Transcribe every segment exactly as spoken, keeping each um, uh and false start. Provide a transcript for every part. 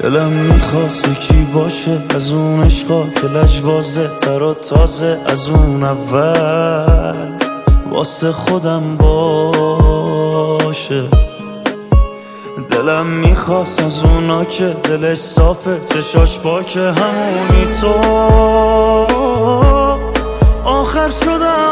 دلم میخواست یکی باشه از اون عشقا که لجبازه تر و تازه از اون اول، واسه خودم باشه. دلم میخواست از اونا که دلش صافه چشاش پاکه، همونی تو آخر شدم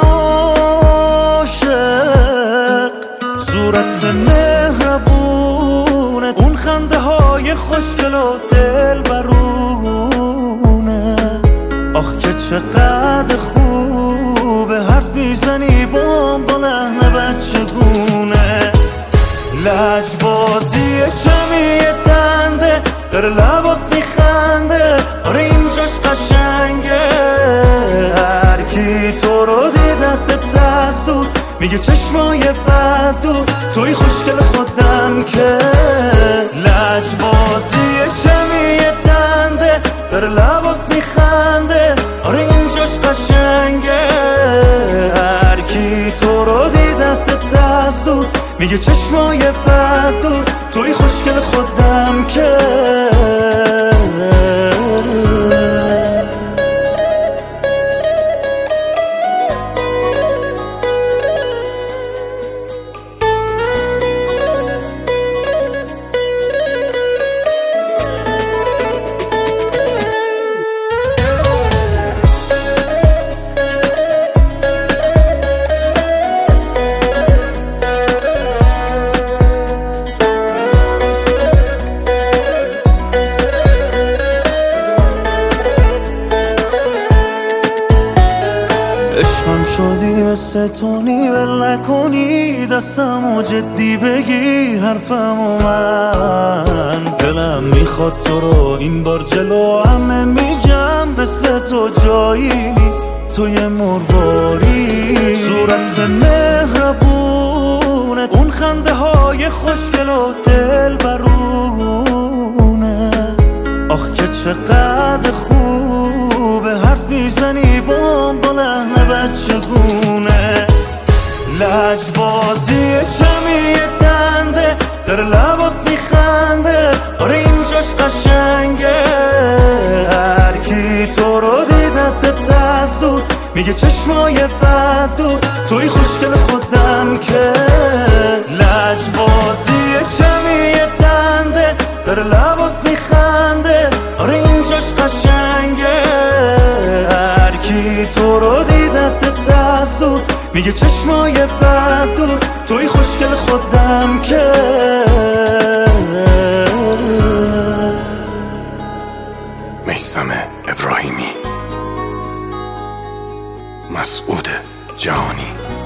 عاشق. صورت مهربونت، اون خنده های خوشگل و دل برونه، آخ که چقدر خوبه حرف میزنی بام با لحن بچگونه. لجبازی کمی دنده داره لبات میخنده، آره اینجاش قشنگه. هر کی تو رو دیدت تست دور میگه چشمای بد دور، توی خوشگل خودم که. لجبازی کمی دنده داره لبات میخنده، آره اینجاش قشنگه. هر کی تو رو دیدت تست دور میگه چشمای بد دور، توی خوشگل خودم که. عشقم شدی مثل تونی ول نکنی دستمو جدی بگی حرفمو من. دلم میخواد تو رو این بار جلو همه میگم، مثل تو جایی نیست توی مرواری. صورت مهربونت، اون خنده های خوشگل و دل برونه، آخ که چقدر خوبه حرف میزنی بام با لحن بچگونه. لجبازی کمی دنده داره لبات میخنده، آره اینجاش قشنگه. هر کی تو رو دیدت تست دور میگه چشمای بد دور، توی خوشگل خودم که. لجبازی کمی دنده داره لبات میخنده، آره اینجاش قشنگه. هر کی تو رو دیدت تست دور میگه چشمای بد دور، توی خوشگل خودم که. میثم ابراهیمی، مسعود جهانی.